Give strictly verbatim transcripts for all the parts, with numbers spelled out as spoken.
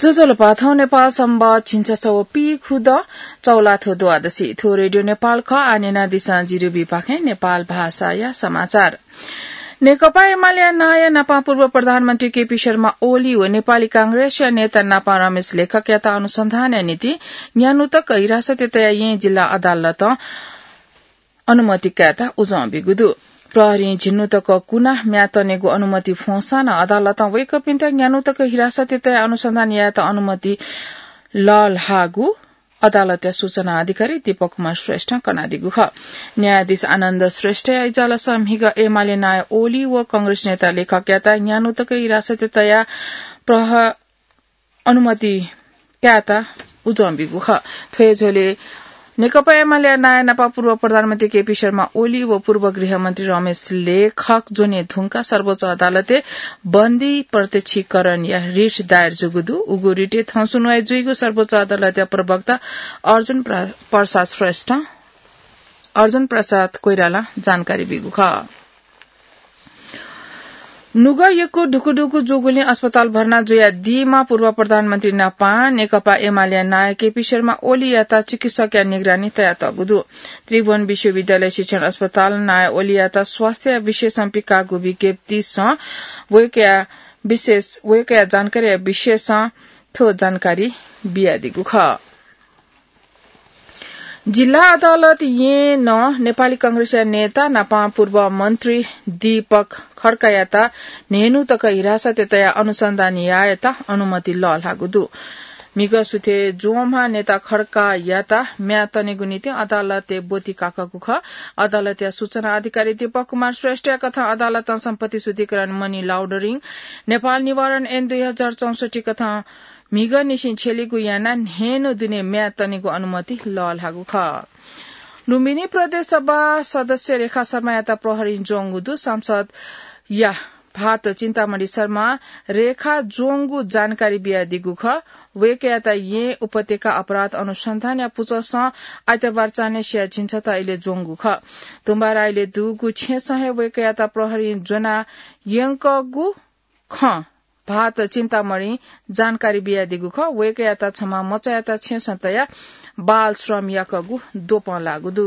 जोजोलपाथौ नेपाल सम्बत छिन्छसो पी खुद चौलाथो द्वादशी थो रेडियो नेपाल ख आनेना दिशा जिरु बिपाखे नेपाल भाषा या समाचार नेकपा एमाले नाय नापा पूर्व प्रधानमन्त्री केपी शर्मा ओली व नेपाली कांग्रेस नेता नापा रमेश लेखक याता अनुसन्धान नीति न्यानुतक हिरासत तया ये जिल्ला अदालत अनुमति काता उजौ बिगुदु प्रहरी झिन्नुतक कुना म्यातनेगु अनुमति फोसा न अदालत वैकपिन्ट न्यानुतक हिरासत तया अनुसन्धान याता अनुमति लल हागु अदालत सूचना अधिकारी दीपक कुमार श्रेष्ठ कनादिगु ख न्यायाधीश आनन्द श्रेष्ठ आइजाल समहिग एमाले नाय ओली व कांग्रेस नेता लेखक याता न्यानुतक हिरासत तया प्रह अनुमति क्याता उजम्बिगु ख थ्वेझोले नेकपा एमाले नाय नापा पूर्व प्रधानमन्त्री केपी शर्मा ओली व पूर्व गृहमन्त्री रमेश लेखक जोने धुंका सर्वोच्च अदालते बन्दी प्रत्यक्षीकरण या रिट दायर जुगुदु उगु रिटे थौसुनुआई जुइगु सर्वोच्च अदालत प्रवक्ता अर्जुन प्रसाद श्रेष्ठ अर्जुन प्रसाद कोइराला जानकारी बिगु ख नुगा यको ढुकुढुकु जोगुले अस्पताल भर्ना जोया दिमा पूर्व प्रधानमन्त्री नापा नेकपा एमाले नायक केपी शर्मा ओली याता चिकित्सक निगरानी तया तगुदु त्रिभुवन विश्वविद्यालय शिक्षण अस्पताल नाय ओली याता स्वास्थ्य विशेष संपिकागु विज्ञप्ति स वयका विशेष वयका जानकारी विशेष थो जानकारी बियादिगु ख जिल्ला अदालत ये न नेपाली कांग्रेस नेता नापा पूर्व मन्त्री दीपक खड्का याता नेनु तक हिरासत तया अनुसन्धान याता अनुमति ल लागुदु मिग सुथे जोमा नेता खड्का याता म्यातनेगु नीति अदालते बोती काकागु ख अदालत सूचना अधिकारी दीपक कुमार श्रेष्ठ कथा अदालत सम्पत्ति शुद्धिकरण मनी लाउडरिङ नेपाल निवारण एन दुई हजार चौसठी कथा मिग निसिन छेलीगु याना हेनु दिने म्यातनेगु अनुमति ल लागु ख लुम्बिनी प्रदेश सभा सदस्य रेखा शर्मा याता प्रहरी जोंगुदु सांसद या भात चिन्तामणि शर्मा रेखा जोंगु जानकारी बिया दिगु ख वेक याता ये उपत्यका अपराध अनुसन्धान या पुचस आइतबार चाने सिया छिन्छ त अहिले जोंगु ख तुम्बार अहिले दुगु छे सहे वेक याता प्रहरी जोना यंकगु ख भात चिन्तामणि जानकारी बिया दिगु ख वेक याता क्षमा मचायाता छे सतया बाल श्रम याकगु दोप लागुदु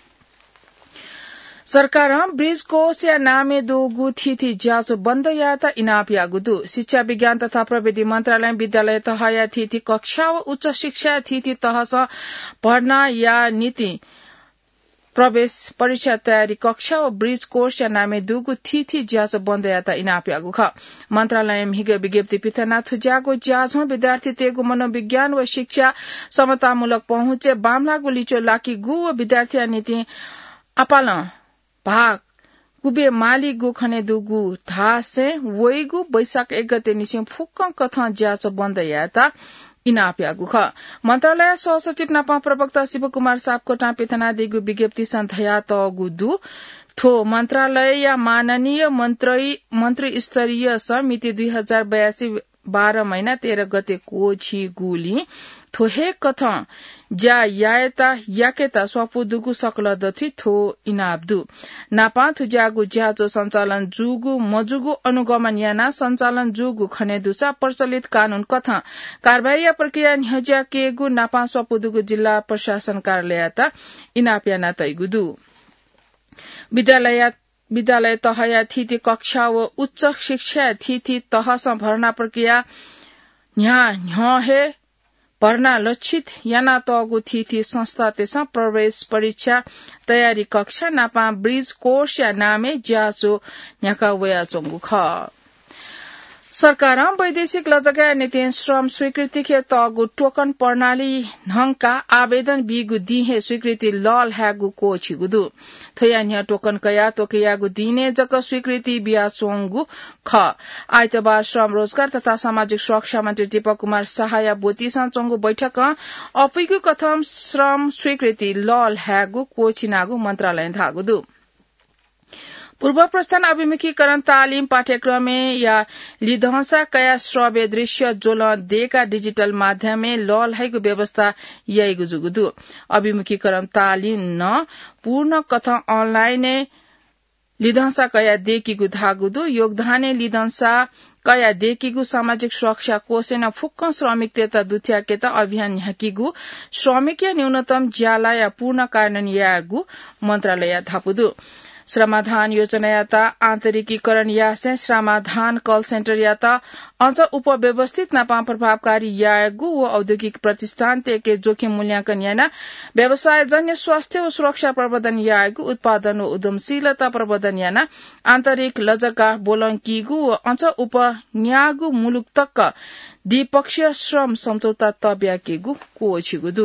सरकार ब्रिज कोष या नामे दोगु थिथि ज्याचो बन्द याता इनाप यागुदु शिक्षा विज्ञान तथा प्रविधि मन्त्रालय विद्यालय तह या थिथि कक्षा व उच्च शिक्षा थिथि तहस पढ्ना या नीति प्रवेश परीक्षा तयारी कक्षा व ब्रिज कोर्स या नामे दुगु थिथि ज्याचो बन्द याता इनाप यागु ख मन्त्रालय हिग विज्ञप्ति पिथना थुज्यागो ज्याझो विद्यार्थी तेगु मनोविज्ञान व शिक्षा समतामूलक पहुँचे बामलागु लिचो लाकी गु व विद्यार्थी नीति अपाल भाग कुबे माली गु खने दुगु धासे वइगु बैशाख एक गते निसिम फुक्क कथा ज्याचो बन्द याता इनाप यागु ख मन्त्रालय सहसचिव नापा प्रवक्ता शिव कुमार सापकोटा पिथना दिगु विज्ञप्ति सन्धया तगु दु थो मन्त्रालय या माननीय मन्त्री मन्त्री स्तरीय समिति दुई हजार बयासी बाह्र महिना तेह्र गते कोछि गुली थोहे कथा ज्या यायता याकेता स्वापु दुगु सकल दथि थो इनाब्दु नापा थुज्यागु ज्याचो सञ्चालन जुगु मजुगु अनुगमन याना सञ्चालन जुगु खनेदुसा प्रचलित कानून कथा कारबाही या प्रक्रिया निहज्या केगु नापा स्वापु दुगु जिल्ला प्रशासन कार्यालयता इनाप्याना तैगुदु विद्यालय विद्यालय तह या थिति कक्षा व उच्च शिक्षा थिति तहस भर्ना प्रक्रिया न्या न्हे भर्ना लक्षित याना तगु थिति संस्था तेसा प्रवेश परीक्षा तयारी कक्षा नापा ब्रिज कोर्स या नामे ज्याचो न्याका वया चोंगु ख सरकार वैदेशिक लजगा नीति श्रम स्वीकृति के तगु टोकन प्रणाली ढंका आवेदन बिगु दिहे स्वीकृति लल हागु को छिगुदु थया न्या टोकन कया तोकयागु दिने जक स्वीकृति बिया चोंगु ख आइतबार श्रम रोजगार तथा सामाजिक सुरक्षा मन्त्री दीपक कुमार सहाय बोतीसा चोंगु बैठक अपिगु कथम श्रम स्वीकृति लल हागु को छिनागु मन्त्रालय धागुदु पूर्व प्रस्थान अभिमुखीकरण तालिम पाठ्यक्रमे या लिधंसा कया श्रव्य दृश्य जोल देका डिजिटल माध्यमे लल हाइगु व्यवस्था यइगु जुगुदु अभिमुखीकरण तालिम न पूर्ण कथा अनलाइन लिधंसा कया देकीगु धागुदु योगदाने लिधंसा कया देखिगु सामाजिक सुरक्षा कोषेन फुक्क श्रमिक तेता दुथिया केता अभियान ह्याकिगु श्रमिकीय न्यूनतम ज्याला या पूर्ण कार्यान्वयन यागु मन्त्रालय थापुदु श्रमाधान योजना याता आन्तरिकीकरण यासे श्रमाधान कल सेन्टर याता अझ उपव्यवस्थित नापा प्रभावकारी यागु व औद्योगिक प्रतिष्ठान तेके जोखिम मूल्यांकन याना व्यवसाय जन्य स्वास्थ्य व सुरक्षा प्रबन्धन यागु उत्पादन व उद्यमशीलता प्रबन्धन याना आन्तरिक लजका बोलंकीगु व अझ उप न्यागु मुलुक तक द्विपक्षीय श्रम सम्झौता तब्याकेगु कोछिगुदु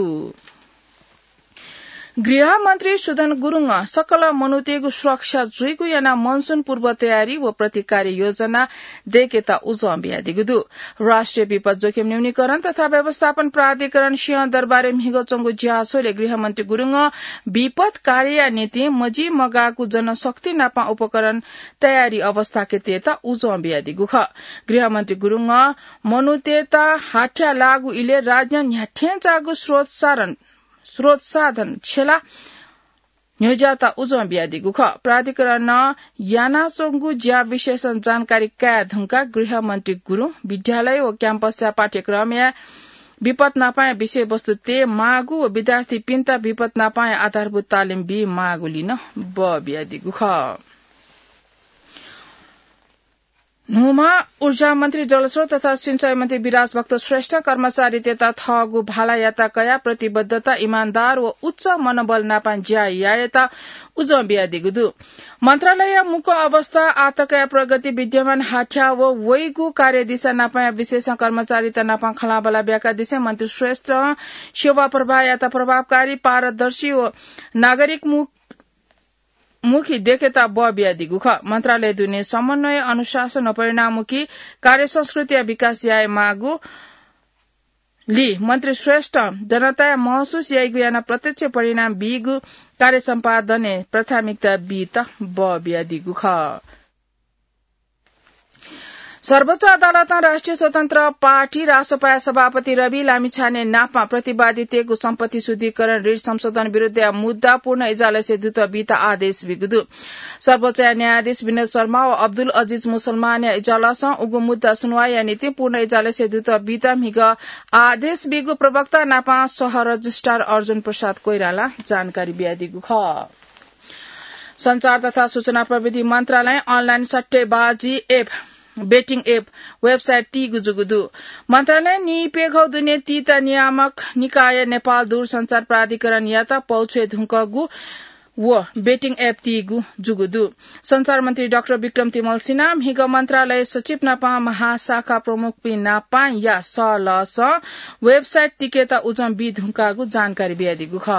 गृह मन्त्री सुदन गुरूङ सकल मनुतेगु सुरक्षा जुइगु याना मनसून पूर्व तयारी व प्रतिकारी योजना देकेता उजम बियादिगुदु राष्ट्रिय विपद जोखिम न्यूनीकरण तथा व्यवस्थापन प्राधिकरण सिंहदरबार मिगचंगु ज्यासोले गृह मन्त्री गुरूङ विपद कार्य नीति मजी मगाको जनशक्ति नापा उपकरण तयारी अवस्था के तेता उजम बियादिगु ख गृह मन्त्री गुरूङ मनुतेता हाठ्या लागु इले राज्य न्याठ्यां जागु स्रोत सारण स्रोत साधन छेला न्योजाता उजम बियादिगु ख प्राधिकरण याना चोंगु ज्या विशेषण जानकारी क्या धुंका गृह मन्त्री गुरु विद्यालय व क्याम्पस पाठ्यक्रम या विपद नापाए विषय वस्तु ते मागु व विद्यार्थी पिन्ता विपद नापाए आधारभूत तालिम बि मागु लिन ब बियादिगु ख नुमा ऊर्जा मन्त्री जलस्रोत तथा सिंचाई मन्त्री विराज भक्त श्रेष्ठ कर्मचारी तेता थगु भाला याता कया प्रतिबद्धता इमानदार व उच्च मनोबल नापा ज्या याता उजम बियादिगुदु मन्त्रालय मुख अवस्था आतकया प्रगति विद्यमान हाठ्या व वैगु कार्यदिशा नापाया विशेष कर्मचारी त नापा खलाबला ब्याका दिशा मन्त्री श्रेष्ठ सेवा प्रवाह याता प्रभावकारी पारदर्शी व नागरिक मुख मुखी देखेता ब बियादिगु ख मन्त्रालय दुने समन्वय अनुशासन परिणाममुखी कार्य संस्कृति या विकास याय मागु ली मन्त्री श्रेष्ठ जनता महसुस याइगु याना प्रत्यक्ष परिणाम बिगु कार्य सम्पादने प्राथमिकता बित ब बियादिगु ख सर्वोच्च अदालत राष्ट्रिय स्वतन्त्र पार्टी रासपा सभापति रवि लामिछाने नापा प्रतिवादितेको सम्पत्ति शुद्धिकरण ऋण संशोधन विरूद्ध मुद्दा पूर्ण इजालसे द्रुत बीता आदेश बिगुदु सर्वोच्च न्यायाधीश विनोद शर्मा व अब्दुल अजीज मुसलमान इजालस उगु मुद्दा सुनवाई नीति पूर्ण इजालसे द्रुत बीता मिग आदेश बिगु प्रवक्ता नापा सह रजिस्ट्रार अर्जुन प्रसाद कोइराला जानकारी बियादिगु ख संचार तथा सूचना प्रविधि मन्त्रालय अनलाइन सट्टेबाजी एप बेटिङ एप वेबसाइट ती गुजुगुदु मन्त्रालय निपेघौ दुने तीत नियामक निकाय नेपाल दूरसञ्चार प्राधिकरण याता पौछे धुंकगु व बेटिङ एप तीगु जुगुदु संचार मन्त्री डाक्टर विक्रम तिमल सिन्हा हिग मन्त्रालय सचिव नापा महाशाखा प्रमुख पि नापा या सलस वेबसाइट तिकेता उजम बि धुंकागु जानकारी बियादिगु ख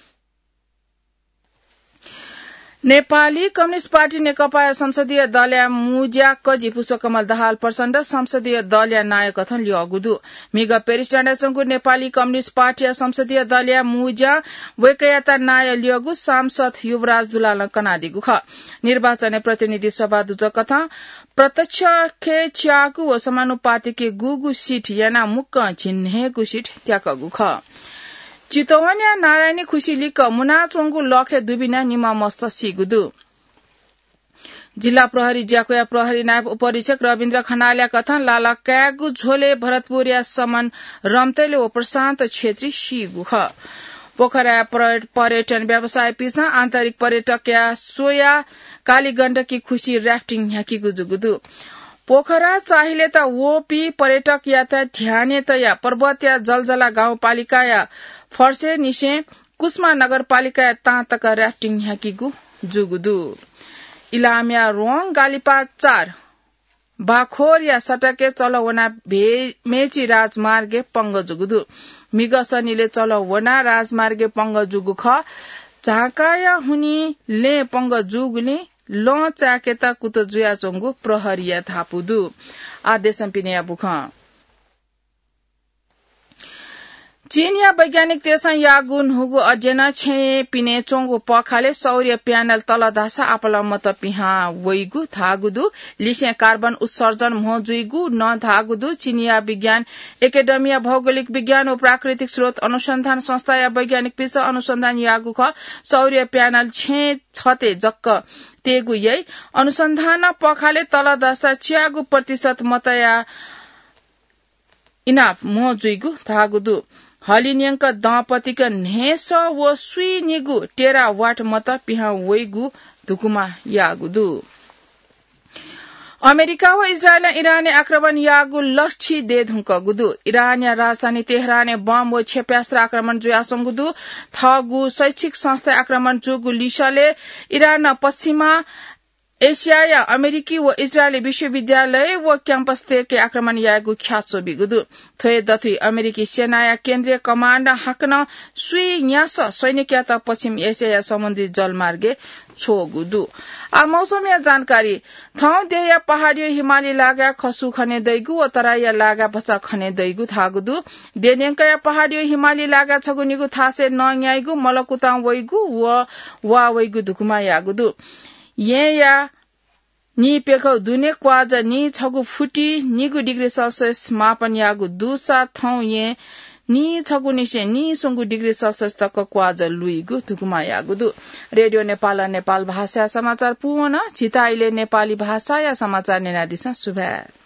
नेपाली कम्युनिष्ट पार्टी नेकपा संसदीय दलया मुज्या कजी पुष्पकमल दाहाल प्रचण्ड संसदीय दलया नायक अथन लियोगुदु मिग पेरिस डाँडाचंगु नेपाली कम्युनिष्ट पार्टी संसदीय दलया मुज्या वेकयाता नाय लियोगु सांसद युवराज दुलाल कनादिगु ख निर्वाचन प्रतिनिधि सभा दुज कथा प्रत्यक्ष खे च्यागु व समानुपातिके गुगु सीट याना मुक्क चिन्हेगु सीट त्याकगु ख चितवन्या नारायणी खुशीलिक मुना चोंगु लखे दुबिना निमा मस्त सिगुदु जिल्ला प्रहरी ज्याकोया प्रहरी नायब उपरीक्षक रविन्द्र खनालिया कथन लाला क्यागु झोले भरतपुरिया समन रम्तेले व प्रशान्त छेत्री सिगु ख पोखरा पर्यटन व्यवसाय पिसा आन्तरिक पर्यटक या सोया कालीगण्डकी खुशी राफ्टिङ ह्याकिगु जुगुदु पोखरा चाहिए त वोपी पर्यटक या त ध्याने त या पर्वतीय जलजला गाउँपालिका या फर्से निशे कुस्मा नगरपालिका या तातक राफ्टिङ ह्याकिगु जुगुदु इलामिया रोङ गालिपा चार बाखोर या सटके चलवना मेची राजमार्गे पंग जुगुदु मिगसनीले चलवना राजमार्गे पंग जुगु ख झाकाया हुनी ले पंग जुगुले ल चाकेता कुत जुया चोंगु प्रहरिया थापुदु आदेशम पिनेया बुख चीनिया वैज्ञानिक तेसा यागुन हुगु अध्ययन छे पिने चोंगु पखाले सौर्य प्यानल तल दासा आपला मत पिहा वइगु थागुदु लिसे कार्बन उत्सर्जन मोजुइगु न थागुदु चीनिया विज्ञान एकेडेमिया भौगोलिक विज्ञान व प्राकृतिक स्रोत अनुसन्धान संस्था या वैज्ञानिक पिस अनुसन्धान यागु ख सौर्य प्यानल छे छते जक्क तेगु यै अनुसन्धान पखाले तल दासा च्यागु प्रतिशत मतया इनाफ मोजुइगु थागुदु हलिनियंक दंपतिक नेस व सुई निगु टेरा वाट मत पिहा वइगु दुकुमा यागुदु अमेरिका व इजरायल इरानी आक्रमण यागु लक्ष्य दे धुंक गुदु इरानिया राजधानी तेहराने बम व क्षेप्यास्त्र आक्रमण जुया संगुदु थगु शैक्षिक संस्था आक्रमण जुगु लिसले इरान पश्चिमा एशिया या अमेरिकी व इजरायली विश्वविद्यालय व क्याम्पस के आक्रमण यागु ख्याचो बिगुदु थोय दथुई अमेरिकी सेना या केन्द्रीय कमाण्ड हाक्न सुई न्यास सैनिक या त पश्चिम एशिया समुद्री जलमार्गे छोगुदु आ मौसमिया जानकारी ठाउँ देया पहाडी हिमाली लागा खसु खने दैगु व तराया लागा बचा खने दैगु थागुदु देनेंका पहाडी हिमाली लागा छगुनिगु थासे नयाइगु मलकुता वइगु व वा वइगु दुकुमा यागुदु ये या नि पेखौ दुने क्वाज नि छगु फुटी निगु डिग्री सेल्सियस मापन यागु दुसा थौ ये नि छगु निसे नि सुंगु डिग्री सेल्सियस तक क्वाज लुइगु तुकुमा यागुदु रेडियो नेपाल नेपाल भाषा समाचार पुन चिताइले नेपाली भाषा या समाचार नेनादिसा सुभा